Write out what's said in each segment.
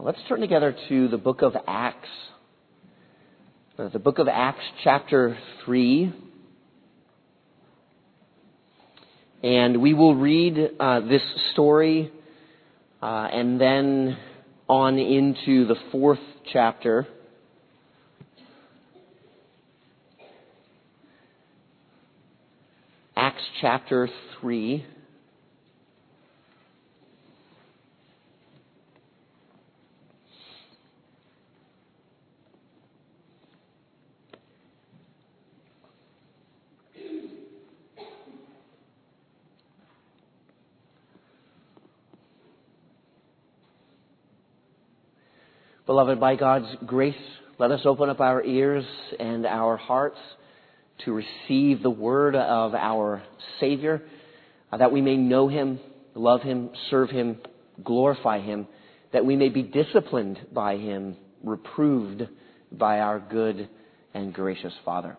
Let's turn together to the book of Acts. The book of Acts, chapter 3. And we will read this story and then on into the fourth chapter. Acts chapter 3. Beloved, by God's grace, let us open up our ears and our hearts to receive the word of our Savior, that we may know Him, love Him, serve Him, glorify Him, that we may be disciplined by Him, reproved by our good and gracious Father.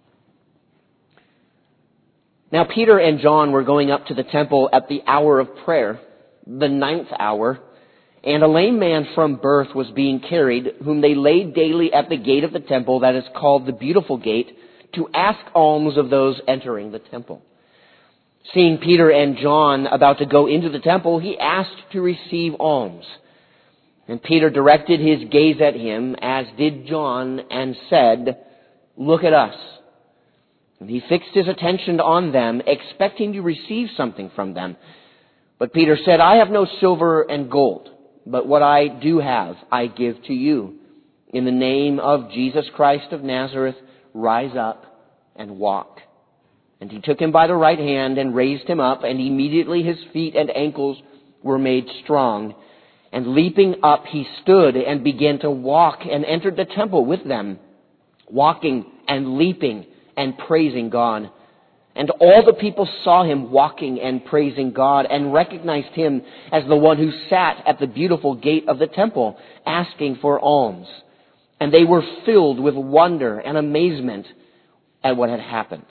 Now, Peter and John were going up to the temple at the hour of prayer, the 9th hour, and a lame man from birth was being carried, whom they laid daily at the gate of the temple that is called the Beautiful Gate, to ask alms of those entering the temple. Seeing Peter and John about to go into the temple, he asked to receive alms. And Peter directed his gaze at him, as did John, and said, "Look at us." And he fixed his attention on them, expecting to receive something from them. But Peter said, "I have no silver and gold, but what I do have, I give to you. In the name of Jesus Christ of Nazareth, rise up and walk." And he took him by the right hand and raised him up, and immediately his feet and ankles were made strong. And leaping up, he stood and began to walk and entered the temple with them, walking and leaping and praising God. And all the people saw him walking and praising God and recognized him as the one who sat at the beautiful gate of the temple asking for alms. And they were filled with wonder and amazement at what had happened.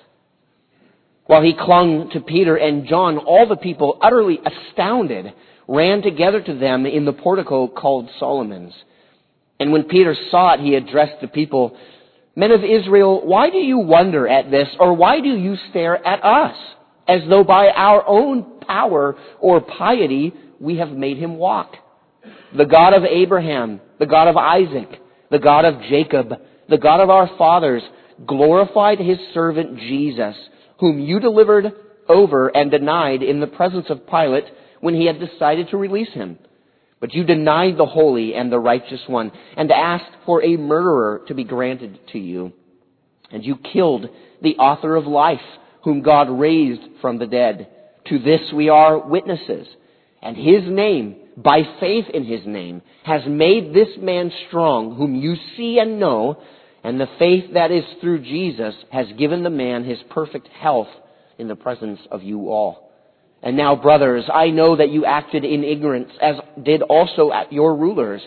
While he clung to Peter and John, all the people, utterly astounded, ran together to them in the portico called Solomon's. And when Peter saw it, he addressed the people, "Men of Israel, why do you wonder at this, or why do you stare at us, as though by our own power or piety we have made him walk? The God of Abraham, the God of Isaac, the God of Jacob, the God of our fathers, glorified his servant Jesus, whom you delivered over and denied in the presence of Pilate when he had decided to release him. But you denied the Holy and the Righteous One, and asked for a murderer to be granted to you. And you killed the author of life, whom God raised from the dead. To this we are witnesses. And his name, by faith in his name, has made this man strong, whom you see and know, and the faith that is through Jesus has given the man his perfect health in the presence of you all. And now, brothers, I know that you acted in ignorance, as did also your rulers.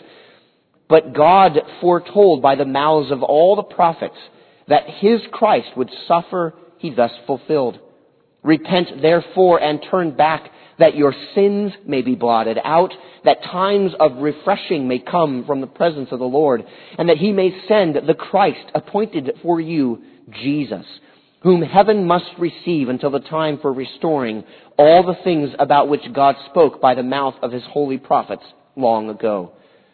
But God foretold by the mouths of all the prophets that his Christ would suffer, he thus fulfilled. Repent, therefore, and turn back, that your sins may be blotted out, that times of refreshing may come from the presence of the Lord, and that he may send the Christ appointed for you, Jesus, whom heaven must receive until the time for restoring all the things about which God spoke by the mouth of his holy prophets long ago.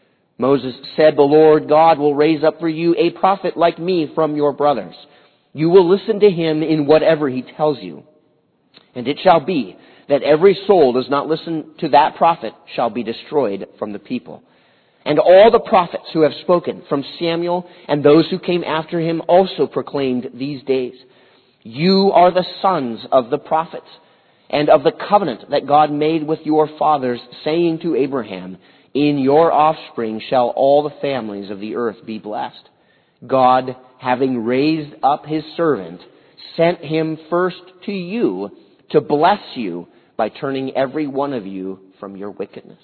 Moses said, "The Lord God will raise up for you a prophet like me from your brothers. You will listen to him in whatever he tells you. And it shall be that every soul does not listen to that prophet shall be destroyed from the people. And all the prophets who have spoken from Samuel and those who came after him also proclaimed these days. You are the sons of the prophets and of the covenant that God made with your fathers, saying to Abraham, 'In your offspring shall all the families of the earth be blessed.' God, having raised up his servant, sent him first to you to bless you by turning every one of you from your wickedness."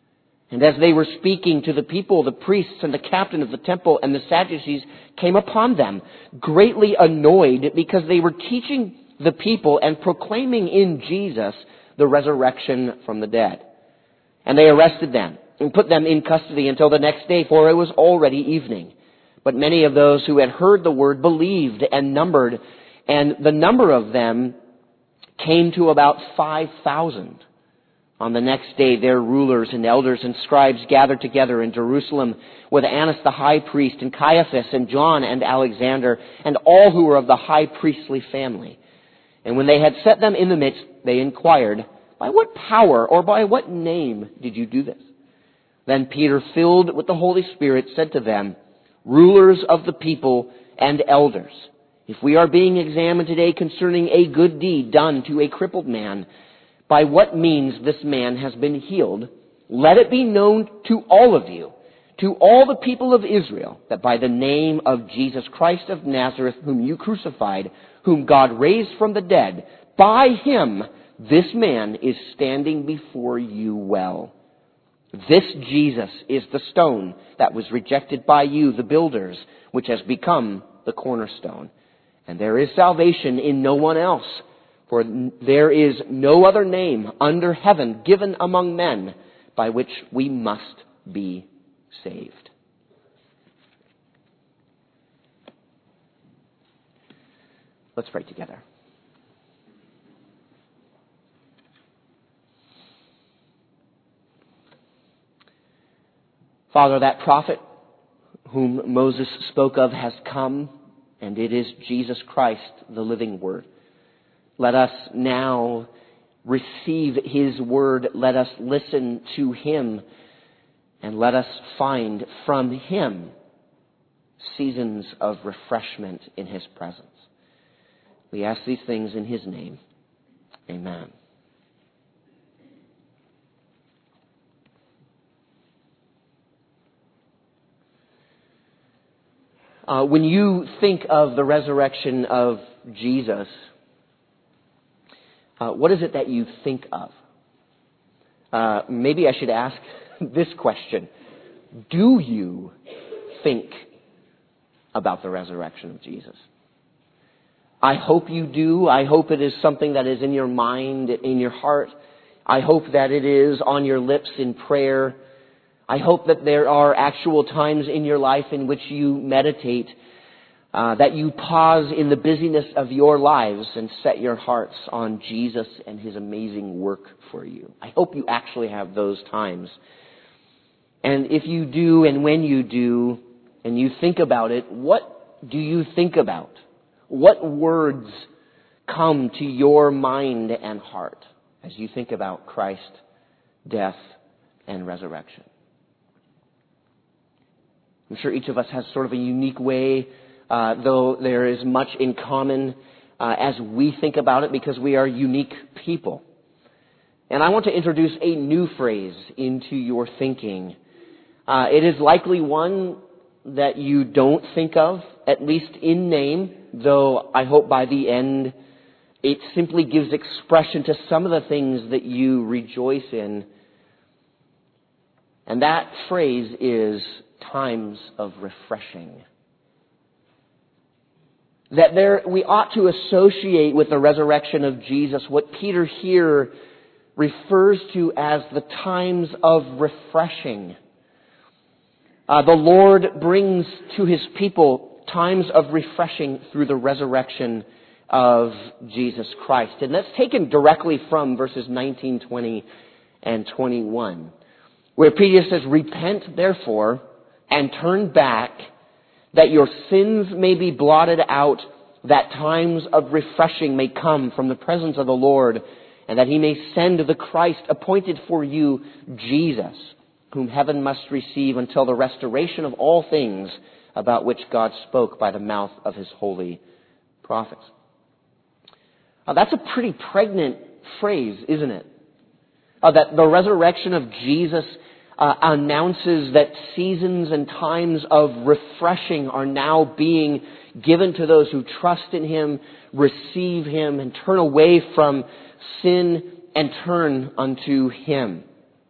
And as they were speaking to the people, the priests and the captain of the temple and the Sadducees came upon them, greatly annoyed because they were teaching the people and proclaiming in Jesus the resurrection from the dead. And they arrested them and put them in custody until the next day, for it was already evening. But many of those who had heard the word believed and the number of them came to about 5,000. On the next day, their rulers and elders and scribes gathered together in Jerusalem with Annas the high priest and Caiaphas and John and Alexander and all who were of the high priestly family. And when they had set them in the midst, they inquired, "By what power or by what name did you do this?" Then Peter, filled with the Holy Spirit, said to them, "Rulers of the people and elders, if we are being examined today concerning a good deed done to a crippled man, by what means this man has been healed, let it be known to all of you, to all the people of Israel, that by the name of Jesus Christ of Nazareth, whom you crucified, whom God raised from the dead, by him this man is standing before you well. This Jesus is the stone that was rejected by you, the builders, which has become the cornerstone. And there is salvation in no one else, for there is no other name under heaven given among men by which we must be saved." Let's pray together. Father, that prophet whom Moses spoke of has come, and it is Jesus Christ, the living Word. Let us now receive his word. Let us listen to him, and let us find from him seasons of refreshment in his presence. We ask these things in his name. Amen. When you think of the resurrection of Jesus, what is it that you think of? Maybe I should ask this question. Do you think about the resurrection of Jesus? I hope you do. I hope it is something that is in your mind, in your heart. I hope that it is on your lips in prayer. I hope that there are actual times in your life in which you meditate, that you pause in the busyness of your lives and set your hearts on Jesus and his amazing work for you. I hope you actually have those times. And if you do, and when you do, and you think about it, what do you think about? What words come to your mind and heart as you think about Christ, death, and resurrection? I'm sure each of us has sort of a unique way, though there is much in common as we think about it because we are unique people. And I want to introduce a new phrase into your thinking. It is likely one that you don't think of, at least in name, though I hope by the end it simply gives expression to some of the things that you rejoice in. And that phrase is times of refreshing. That we ought to associate with the resurrection of Jesus what Peter here refers to as the times of refreshing. The Lord brings to his people times of refreshing through the resurrection of Jesus Christ. And that's taken directly from verses 19, 20, and 21, where Peter says, "Repent, therefore, and turn back, that your sins may be blotted out, that times of refreshing may come from the presence of the Lord, and that he may send the Christ appointed for you, Jesus, whom heaven must receive until the restoration of all things about which God spoke by the mouth of his holy prophets." That's a pretty pregnant phrase, isn't it? That the resurrection of Jesus announces that seasons and times of refreshing are now being given to those who trust in him, receive him, and turn away from sin and turn unto him.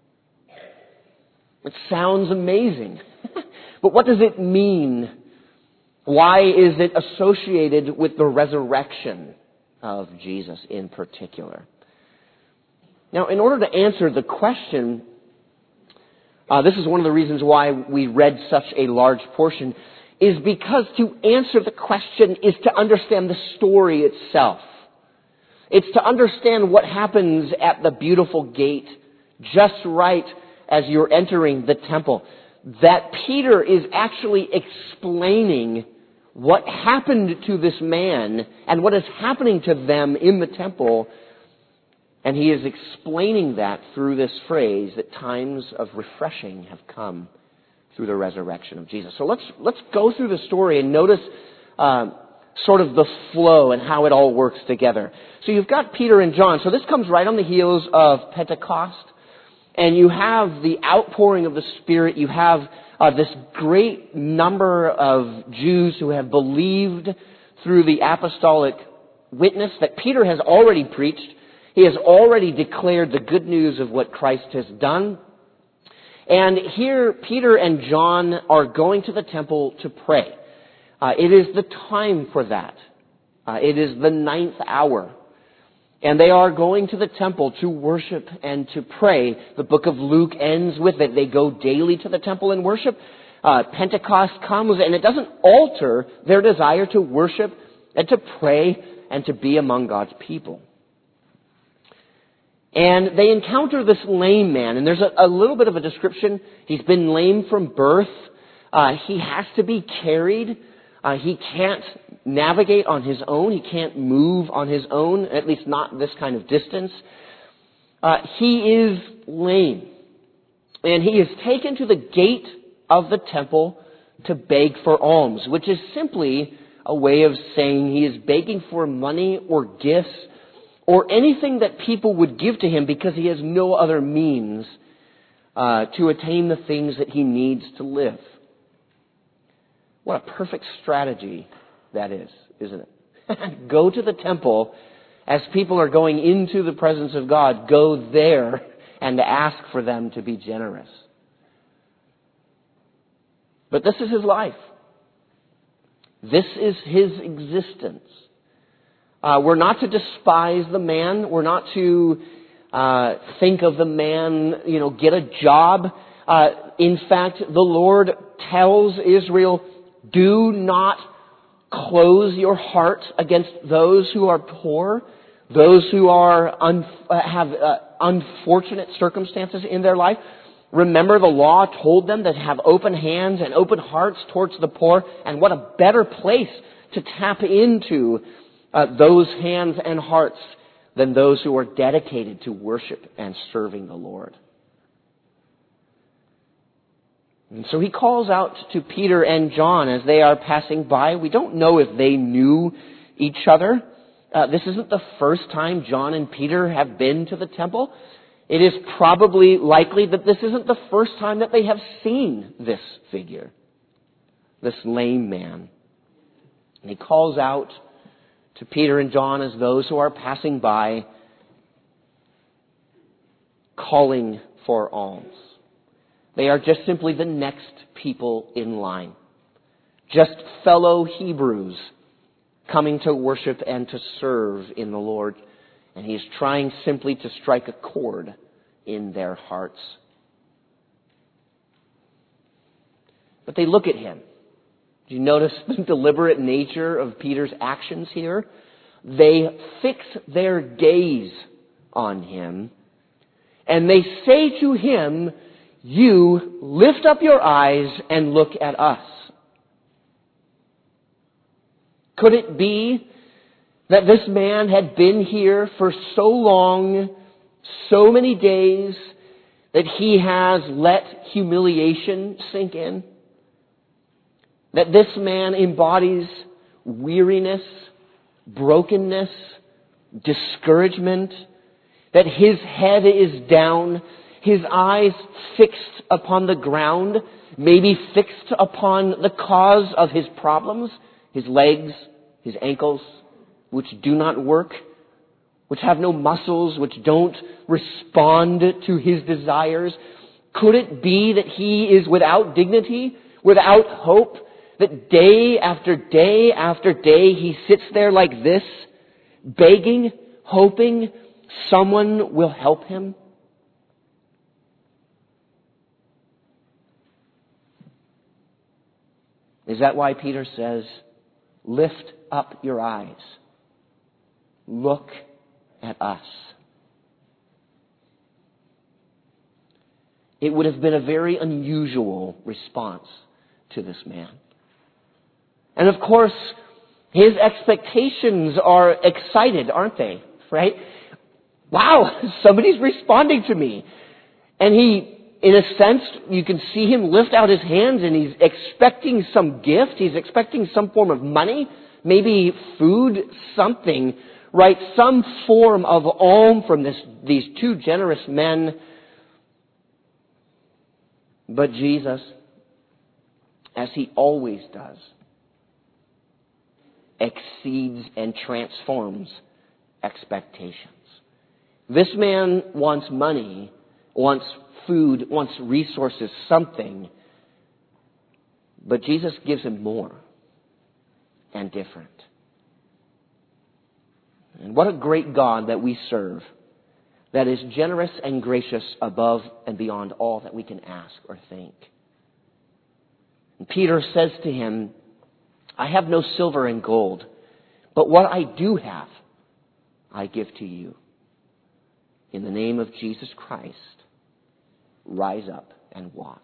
It sounds amazing. But what does it mean? Why is it associated with the resurrection of Jesus in particular? Now, in order to answer the question, This is one of the reasons why we read such a large portion, is because to answer the question is to understand the story itself. It's to understand what happens at the beautiful gate, just right as you're entering the temple. That Peter is actually explaining what happened to this man and what is happening to them in the temple. And he is explaining that through this phrase that times of refreshing have come through the resurrection of Jesus. So let's go through the story and notice sort of the flow and how it all works together. So you've got Peter and John. So this comes right on the heels of Pentecost. And you have the outpouring of the Spirit. You have this great number of Jews who have believed through the apostolic witness that Peter has already preached. He has already declared the good news of what Christ has done. And here, Peter and John are going to the temple to pray. It is the time for that. It is the 9th hour. And they are going to the temple to worship and to pray. The book of Luke ends with it. They go daily to the temple and worship. Pentecost comes, and it doesn't alter their desire to worship and to pray and to be among God's people. And they encounter this lame man, and there's a little bit of a description. He's been lame from birth. He has to be carried. He can't navigate on his own. He can't move on his own, at least not this kind of distance. He is lame. And he is taken to the gate of the temple to beg for alms, which is simply a way of saying he is begging for money or gifts or anything that people would give to him because he has no other means to attain the things that he needs to live. What a perfect strategy that is, isn't it? Go to the temple as people are going into the presence of God. Go there and ask for them to be generous. But this is his life. This is his existence. We're not to despise the man. We're not to think of the man, get a job. In fact, the Lord tells Israel, do not close your heart against those who are poor, those who have unfortunate circumstances in their life. Remember, the law told them to have open hands and open hearts towards the poor, and what a better place to tap into those hands and hearts than those who are dedicated to worship and serving the Lord. And so he calls out to Peter and John as they are passing by. We don't know if they knew each other. This isn't the first time John and Peter have been to the temple. It is probably likely that this isn't the first time that they have seen this figure, this lame man. And he calls out to Peter and John as those who are passing by, calling for alms. They are just simply the next people in line. Just fellow Hebrews coming to worship and to serve in the Lord. And he is trying simply to strike a chord in their hearts. But they look at him. Do you notice the deliberate nature of Peter's actions here? They fix their gaze on him. And they say to him, you lift up your eyes and look at us. Could it be that this man had been here for so long, so many days, that he has let humiliation sink in? That this man embodies weariness, brokenness, discouragement, that his head is down, his eyes fixed upon the ground, maybe fixed upon the cause of his problems, his legs, his ankles, which do not work, which have no muscles, which don't respond to his desires. Could it be that he is without dignity, without hope, that day after day after day he sits there like this, begging, hoping someone will help him? Is that why Peter says, lift up your eyes. Look at us. It would have been a very unusual response to this man. And of course, his expectations are excited, aren't they? Right? Wow, somebody's responding to me. And he, in a sense, you can see him lift out his hands and he's expecting some gift. He's expecting some form of money, maybe food, something, right? Some form of alm from these two generous men. But Jesus, as he always does, exceeds and transforms expectations. This man wants money, wants food, wants resources, something. But Jesus gives him more and different. And what a great God that we serve, that is generous and gracious above and beyond all that we can ask or think. And Peter says to him, I have no silver and gold, but what I do have, I give to you. In the name of Jesus Christ, rise up and walk.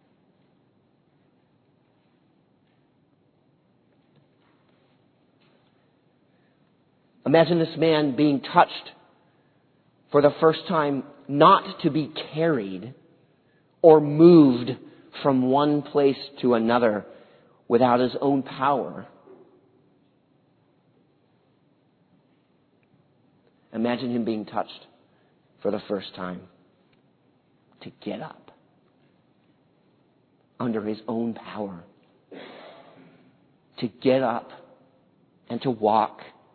Imagine this man being touched for the first time, not to be carried or moved from one place to another without his own power. Imagine him being touched for the first time to get up under his own power, to get up and to walk.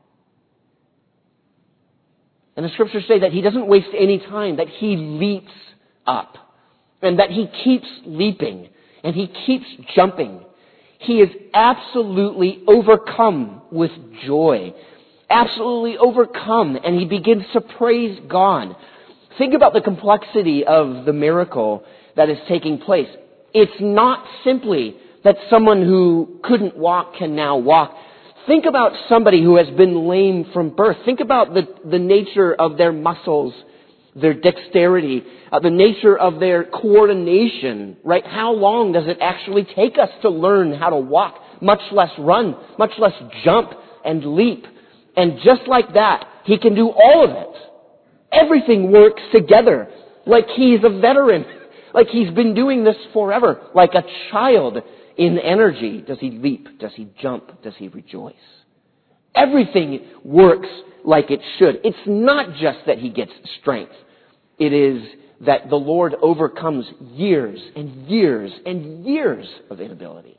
And the scriptures say that he doesn't waste any time, that he leaps up, and that he keeps leaping, and he keeps jumping. He is absolutely overcome with joy, absolutely overcome, and he begins to praise God. Think about the complexity of the miracle that is taking place. It's not simply that someone who couldn't walk can now walk. Think about somebody who has been lame from birth. Think about the nature of their muscles, their dexterity, the nature of their coordination, right? How long does it actually take us to learn how to walk, much less run, much less jump and leap? And just like that, he can do all of it. Everything works together, like he's a veteran, like he's been doing this forever, like a child in energy. Does he leap? Does he jump? Does he rejoice? Everything works like it should. It's not just that he gets strength. It is that the Lord overcomes years and years and years of inability.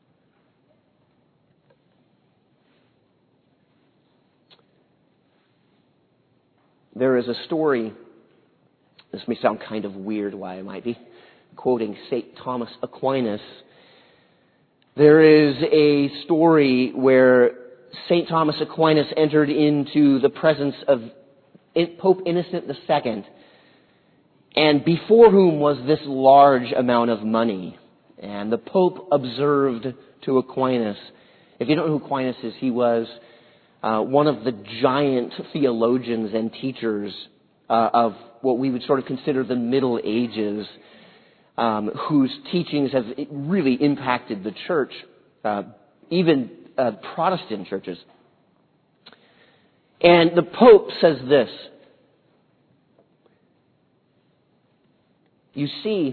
There is a story, this may sound kind of weird why I might be quoting St. Thomas Aquinas. There is a story where St. Thomas Aquinas entered into the presence of Pope Innocent II, and before whom was this large amount of money. And the Pope observed to Aquinas, if you don't know who Aquinas is, he was one of the giant theologians and teachers of what we would sort of consider the Middle Ages, whose teachings have really impacted the church, even Protestant churches. And the Pope says this: you see,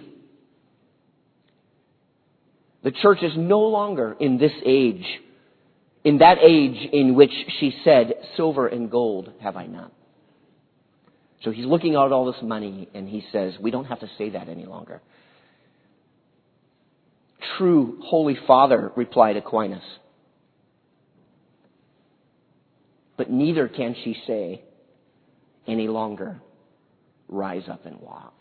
the church is no longer in this age, in that age in which she said, silver and gold have I none. So he's looking at all this money and he says, we don't have to say that any longer. True, Holy Father, replied Aquinas. But neither can she say any longer, rise up and walk.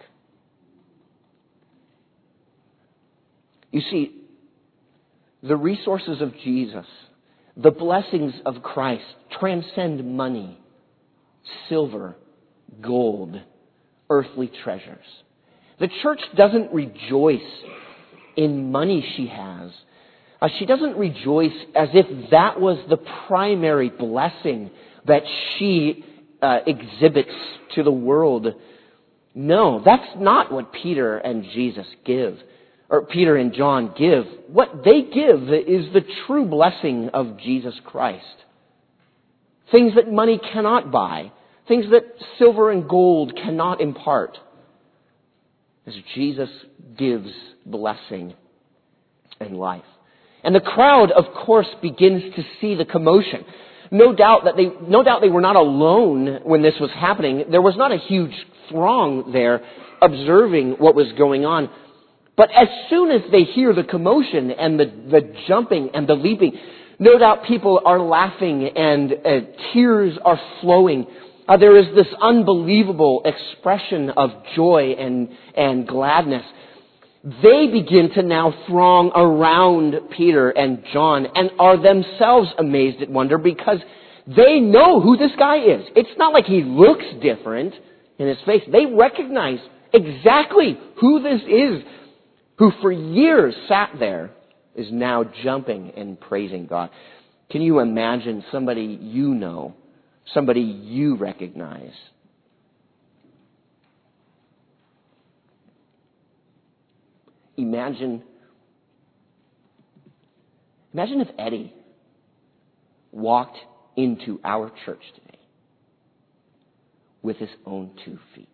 You see, the resources of Jesus, the blessings of Christ transcend money, silver, gold, earthly treasures. The church doesn't rejoice in money she has. she doesn't rejoice as if that was the primary blessing that she exhibits to the world. No, that's not what Peter and Jesus give, or Peter and John give. What they give is the true blessing of Jesus Christ. Things that money cannot buy, things that silver and gold cannot impart, as Jesus gives blessing and life. And the crowd, of course, begins to see the commotion. No doubt they were not alone when this was happening. There was not a huge throng there observing what was going on. But as soon as they hear the commotion and the jumping and the leaping, no doubt people are laughing and tears are flowing. There is this unbelievable expression of joy and gladness. They begin to now throng around Peter and John and are themselves amazed at wonder because they know who this guy is. It's not like he looks different in his face. They recognize exactly who this is, who for years sat there, is now jumping and praising God. Can you imagine somebody you know, somebody you recognize? Imagine if Eddie walked into our church today with his own 2 feet.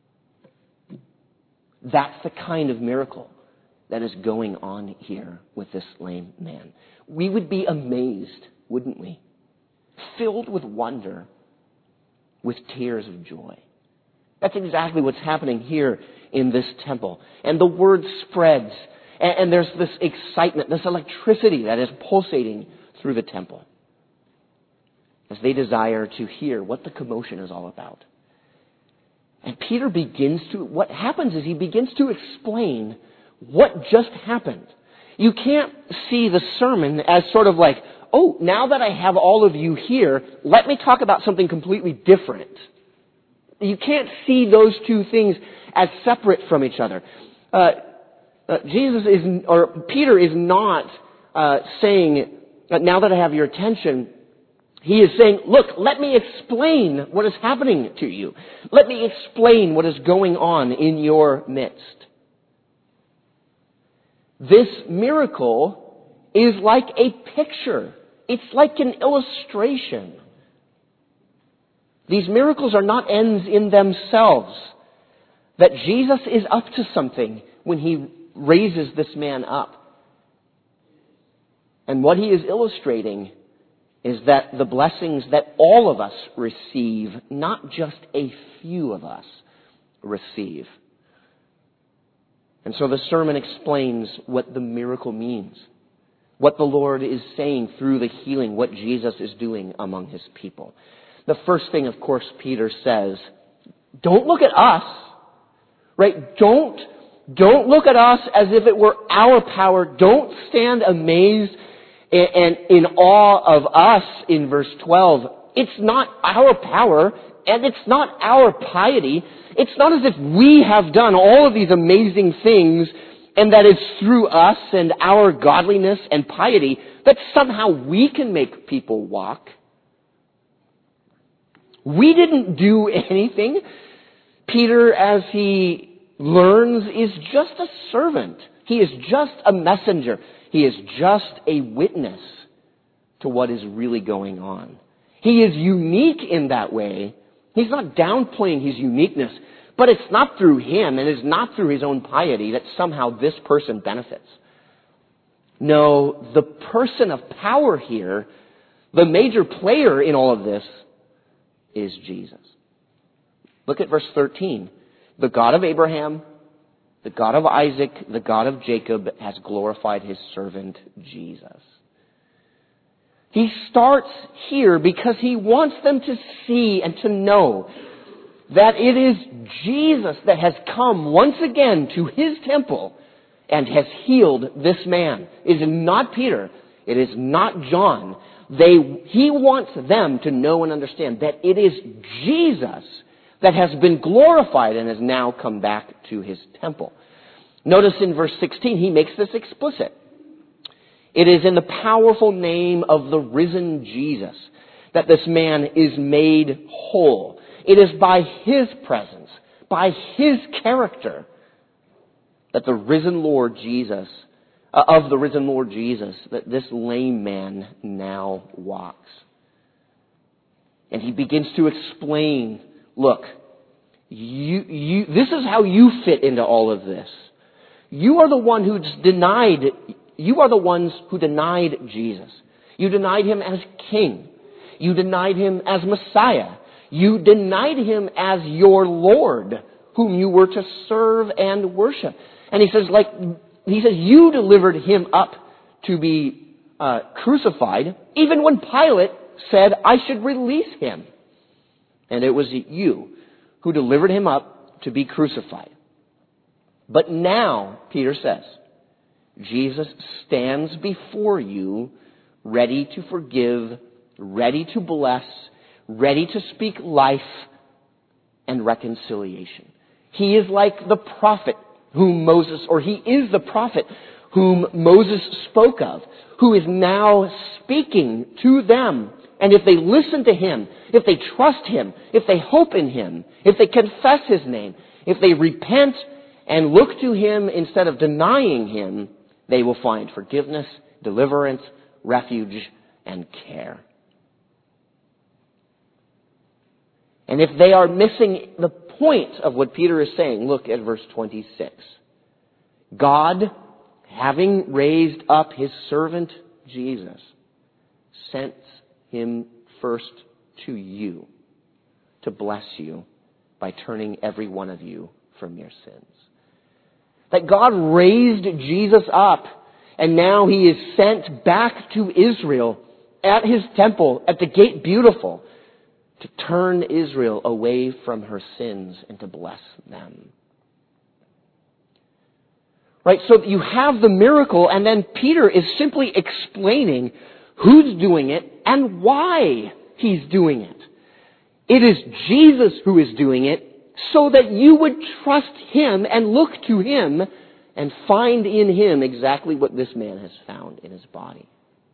That's the kind of miracle that is going on here with this lame man. We would be amazed, wouldn't we? Filled with wonder, with tears of joy. That's exactly what's happening here in this temple. And the word spreads, and there's this excitement, this electricity that is pulsating through the temple as they desire to hear what the commotion is all about. And Peter what happens is he begins to explain what just happened. You can't see the sermon as sort of like, oh, now that I have all of you here, let me talk about something completely different. You can't see those two things as separate from each other. Peter is not saying, now that I have your attention, he is saying, look, let me explain what is happening to you. Let me explain what is going on in your midst. This miracle is like a picture. It's like an illustration. These miracles are not ends in themselves. That Jesus is up to something when he raises this man up. And what he is illustrating is that the blessings that all of us receive, not just a few of us receive. And so the sermon explains what the miracle means, what the Lord is saying through the healing, what Jesus is doing among his people. The first thing, of course, Peter says, don't look at us, right? Don't look at us as if it were our power. Don't stand amazed and in awe of us in verse 12. It's not our power and it's not our piety. It's not as if we have done all of these amazing things and that it's through us and our godliness and piety that somehow we can make people walk. We didn't do anything. Peter, as he learns, is just a servant. He is just a messenger. He is just a witness to what is really going on. He is unique in that way. He's not downplaying his uniqueness, but it's not through him and it's not through his own piety that somehow this person benefits. No, the person of power here, the major player in all of this, is Jesus. Look at verse 13. The God of Abraham, the God of Isaac, the God of Jacob has glorified his servant Jesus. He starts here because he wants them to see and to know that it is Jesus that has come once again to his temple and has healed this man. It is not Peter. It is not John. He wants them to know and understand that it is Jesus that has been glorified and has now come back to his temple. Notice in verse 16, he makes this explicit. It is in the powerful name of the risen Jesus that this man is made whole. It is by His presence, by His character, that the risen Lord Jesus, that this lame man now walks. And he begins to explain, look, this is how you fit into all of this. You are the ones who denied Jesus. You denied Him as King. You denied Him as Messiah. You denied Him as your Lord, whom you were to serve and worship. And he says, you delivered Him up to be crucified, even when Pilate said, I should release Him. And it was you who delivered Him up to be crucified. But now, Peter says, Jesus stands before you, ready to forgive, ready to bless, ready to speak life and reconciliation. He is like the prophet he is the prophet whom Moses spoke of, who is now speaking to them. And if they listen to Him, if they trust Him, if they hope in Him, if they confess His name, if they repent and look to Him instead of denying Him, they will find forgiveness, deliverance, refuge, and care. And if they are missing the point of what Peter is saying, look at verse 26. God, having raised up His servant Jesus, sent Him first to you to bless you by turning every one of you from your sins. That God raised Jesus up, and now He is sent back to Israel at His temple, at the Gate Beautiful, to turn Israel away from her sins and to bless them. Right, so you have the miracle, and then Peter is simply explaining who's doing it and why He's doing it. It is Jesus who is doing it so that you would trust Him and look to Him and find in Him exactly what this man has found in his body.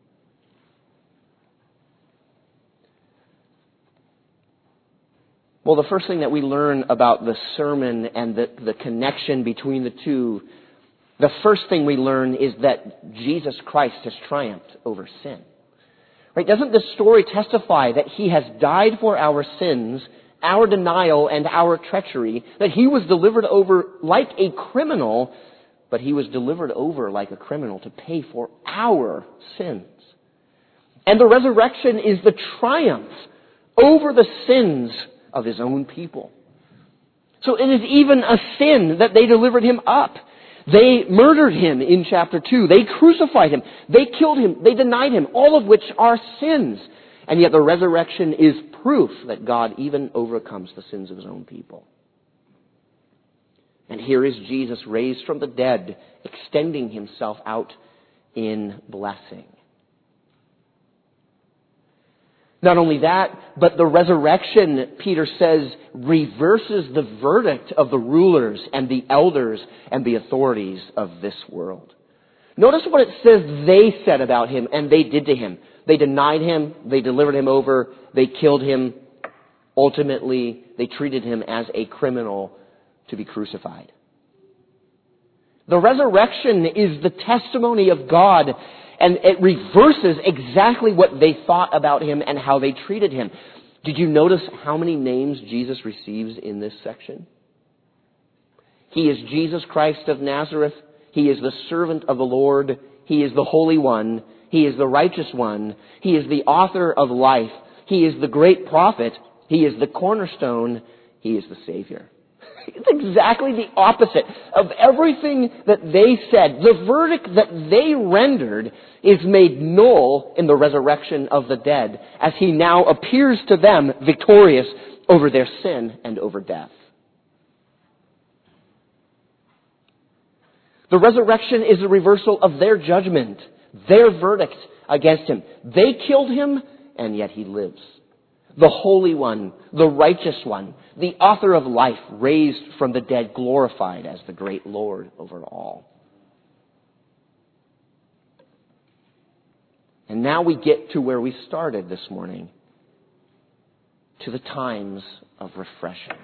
Well, the first thing that we learn about the sermon and the connection between the two, the first thing we learn is that Jesus Christ has triumphed over sin. Right? Doesn't this story testify that He has died for our sins, our denial, and our treachery, that He was delivered over like a criminal, but He was delivered over like a criminal to pay for our sins. And the resurrection is the triumph over the sins of His own people. So it is even a sin that they delivered Him up. They murdered Him in chapter 2. They crucified Him. They killed Him. They denied Him, all of which are sins. And yet the resurrection is proof that God even overcomes the sins of His own people. And here is Jesus raised from the dead, extending Himself out in blessing. Not only that, but the resurrection, Peter says, reverses the verdict of the rulers and the elders and the authorities of this world. Notice what it says they said about Him and they did to Him. They denied Him, they delivered Him over, they killed Him. Ultimately, they treated Him as a criminal to be crucified. The resurrection is the testimony of God, and it reverses exactly what they thought about Him and how they treated Him. Did you notice how many names Jesus receives in this section? He is Jesus Christ of Nazareth. He is the servant of the Lord. He is the Holy One. He is the Righteous One. He is the author of life. He is the great prophet. He is the cornerstone. He is the Savior. It's exactly the opposite of everything that they said. The verdict that they rendered is made null in the resurrection of the dead, as He now appears to them victorious over their sin and over death. The resurrection is a reversal of their judgment, their verdict against Him. They killed Him, and yet He lives. The Holy One, the Righteous One, the author of life, raised from the dead, glorified as the great Lord over all. And now we get to where we started this morning, to the times of refreshing.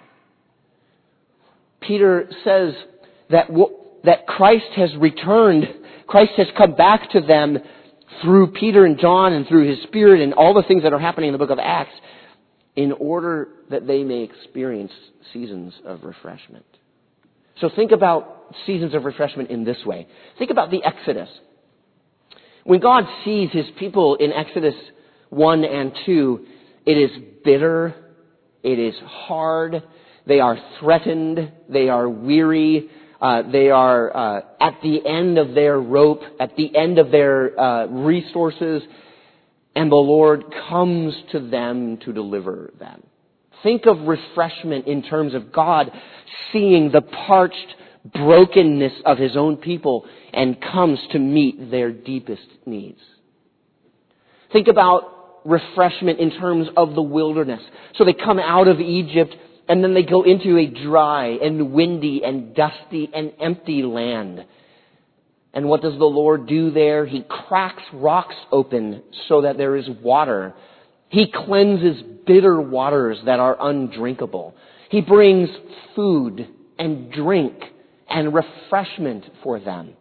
Peter says that Christ has returned. Christ has come back to them through Peter and John and through His Spirit and all the things that are happening in the book of Acts in order that they may experience seasons of refreshment. So think about seasons of refreshment in this way. Think about the Exodus. When God sees His people in Exodus 1 and 2, it is bitter, it is hard, they are threatened, they are weary, they are at the end of their rope, at the end of their resources, and the Lord comes to them to deliver them. Think of refreshment in terms of God seeing the parched brokenness of His own people and comes to meet their deepest needs. Think about refreshment in terms of the wilderness. So they come out of Egypt and then they go into a dry and windy and dusty and empty land. And what does the Lord do there? He cracks rocks open so that there is water. He cleanses bitter waters that are undrinkable. He brings food and drink and refreshment for them.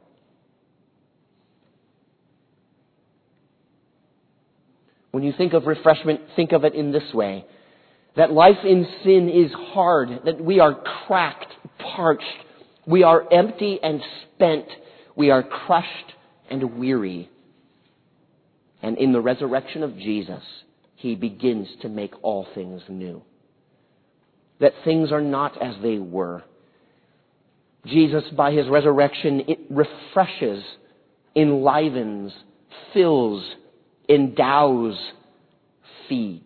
When you think of refreshment, think of it in this way. That life in sin is hard, that we are cracked, parched, we are empty and spent, we are crushed and weary. And in the resurrection of Jesus, He begins to make all things new. That things are not as they were. Jesus, by His resurrection, it refreshes, enlivens, fills, endows, feeds.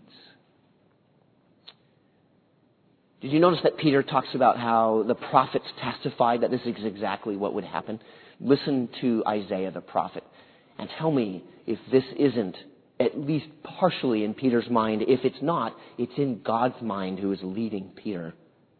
Did you notice that Peter talks about how the prophets testified that this is exactly what would happen? Listen to Isaiah the prophet and tell me if this isn't at least partially in Peter's mind. If it's not, it's in God's mind who is leading Peter.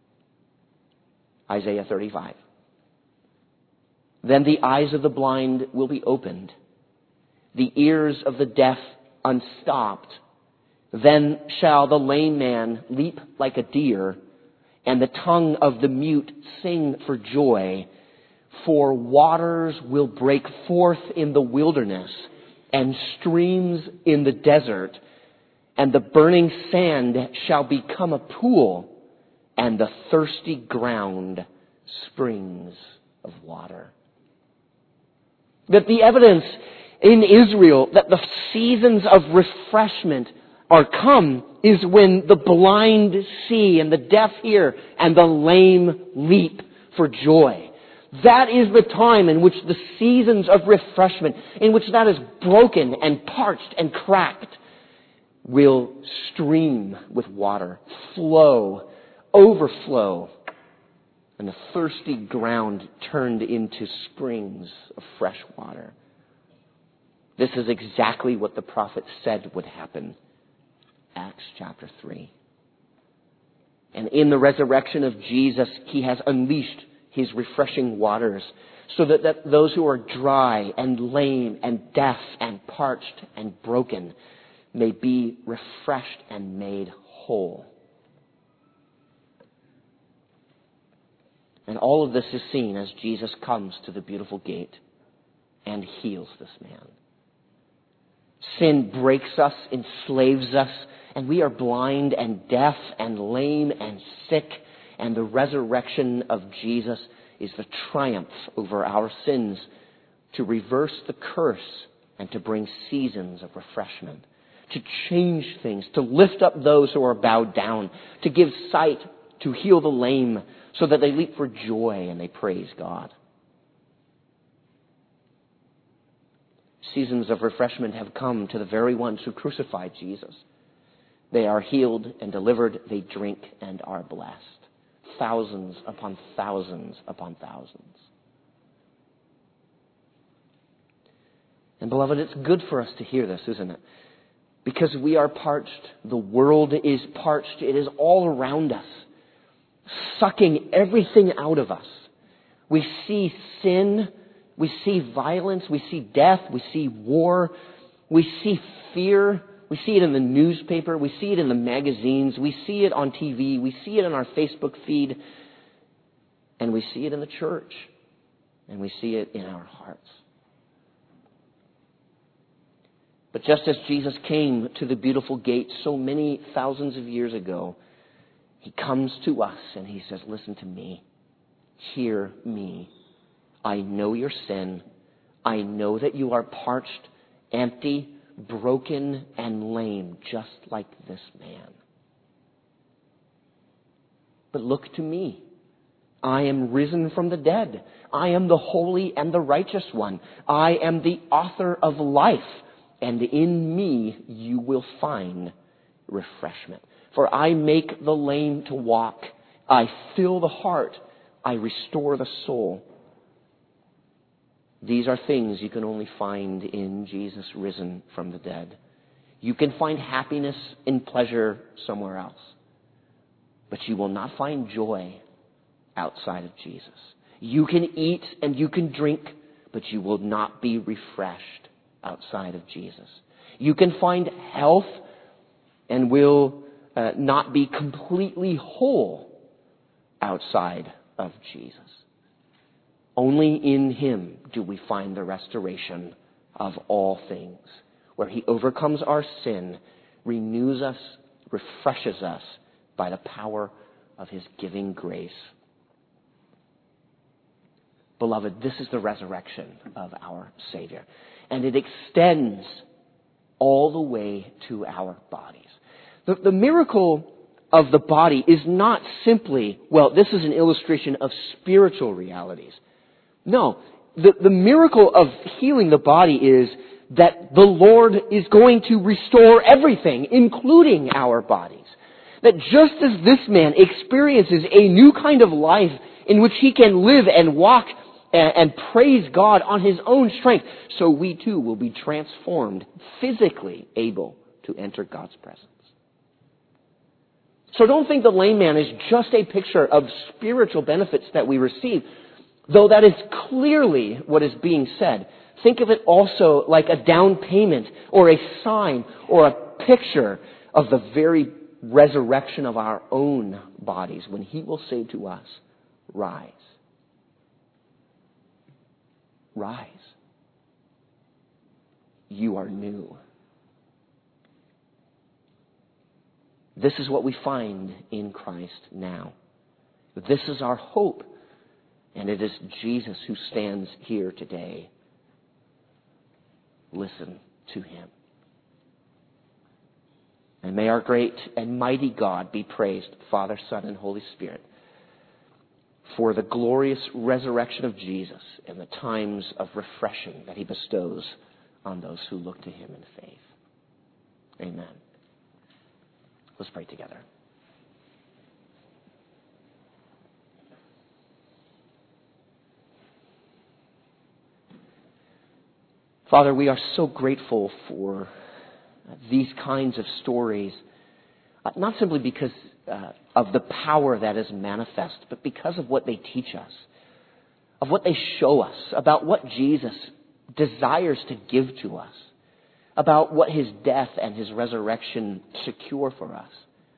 Isaiah 35. Then the eyes of the blind will be opened, the ears of the deaf unstopped. Then shall the lame man leap like a deer, and the tongue of the mute sing for joy. For waters will break forth in the wilderness, and streams in the desert, and the burning sand shall become a pool, and the thirsty ground springs of water. That the evidence in Israel that the seasons of refreshment are come is when the blind see and the deaf hear and the lame leap for joy. That is the time in which the seasons of refreshment, in which that is broken and parched and cracked, will stream with water, flow, overflow, and the thirsty ground turned into springs of fresh water. This is exactly what the prophet said would happen. Acts chapter 3. And in the resurrection of Jesus, He has unleashed His refreshing waters so that those who are dry and lame and deaf and parched and broken may be refreshed and made whole. And all of this is seen as Jesus comes to the beautiful gate and heals this man. Sin breaks us, enslaves us, and we are blind and deaf and lame and sick. And the resurrection of Jesus is the triumph over our sins to reverse the curse and to bring seasons of refreshment, to change things, to lift up those who are bowed down, to give sight, to heal the lame so that they leap for joy and they praise God. Seasons of refreshment have come to the very ones who crucified Jesus. They are healed and delivered. They drink and are blessed. Thousands upon thousands upon thousands. And beloved, it's good for us to hear this, isn't it? Because we are parched. The world is parched. It is all around us, sucking everything out of us. We see sin. We see violence. We see death. We see war. We see fear. We see it in the newspaper. We see it in the magazines. We see it on TV. We see it in our Facebook feed. And we see it in the church. And we see it in our hearts. But just as Jesus came to the beautiful gate so many thousands of years ago, He comes to us and He says, listen to me. Hear me. I know your sin. I know that you are parched, empty, broken, and lame, just like this man. But look to me. I am risen from the dead. I am the holy and the righteous one. I am the author of life. And in me you will find refreshment. For I make the lame to walk. I fill the heart. I restore the soul. These are things you can only find in Jesus risen from the dead. You can find happiness and pleasure somewhere else. But you will not find joy outside of Jesus. You can eat and you can drink, but you will not be refreshed outside of Jesus. You can find health and will not be completely whole outside of Jesus. Only in Him do we find the restoration of all things, where He overcomes our sin, renews us, refreshes us by the power of His giving grace. Beloved, this is the resurrection of our Savior. And it extends all the way to our bodies. The miracle of the body is not simply, well, this is an illustration of spiritual realities. No, the miracle of healing the body is that the Lord is going to restore everything, including our bodies. That just as this man experiences a new kind of life in which he can live and walk and praise God on his own strength, so we too will be transformed, physically able to enter God's presence. So don't think the lame man is just a picture of spiritual benefits that we receive, though that is clearly what is being said. Think of it also like a down payment or a sign or a picture of the very resurrection of our own bodies when He will say to us, rise. Rise. You are new. This is what we find in Christ now. This is our hope. And it is Jesus who stands here today. Listen to Him. And may our great and mighty God be praised, Father, Son, and Holy Spirit, for the glorious resurrection of Jesus and the times of refreshing that He bestows on those who look to Him in faith. Amen. Let's pray together. Father, we are so grateful for these kinds of stories, not simply because of the power that is manifest, but because of what they teach us, of what they show us, about what Jesus desires to give to us, about what His death and His resurrection secure for us.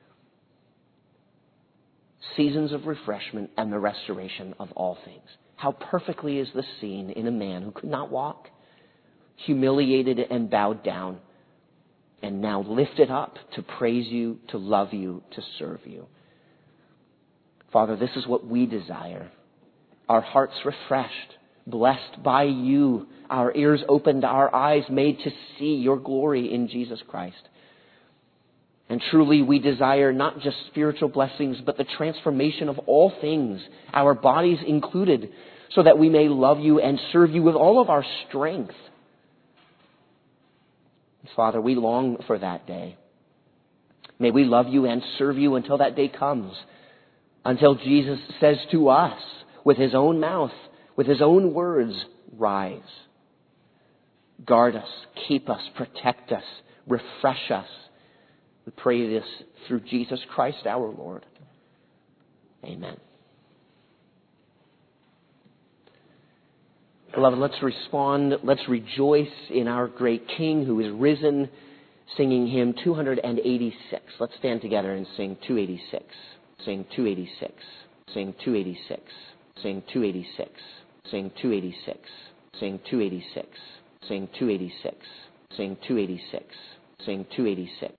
Seasons of refreshment and the restoration of all things. How perfectly is this seen in a man who could not walk, humiliated and bowed down, and now lifted up to praise You, to love You, to serve You. Father, this is what we desire. Our hearts refreshed, blessed by You, our ears opened, our eyes made to see Your glory in Jesus Christ. And truly we desire not just spiritual blessings, but the transformation of all things, our bodies included, so that we may love You and serve You with all of our strength. Father, we long for that day. May we love You and serve You until that day comes, until Jesus says to us with His own mouth, with His own words, rise. Guard us, keep us, protect us, refresh us. We pray this through Jesus Christ our Lord. Amen. Beloved, let's respond, let's rejoice in our great King who is risen, singing hymn 286. Let's stand together and sing 286. Sing 286. Sing 286. Sing 286. Sing 286. Sing 286. Sing 286. Sing 286. Sing 286.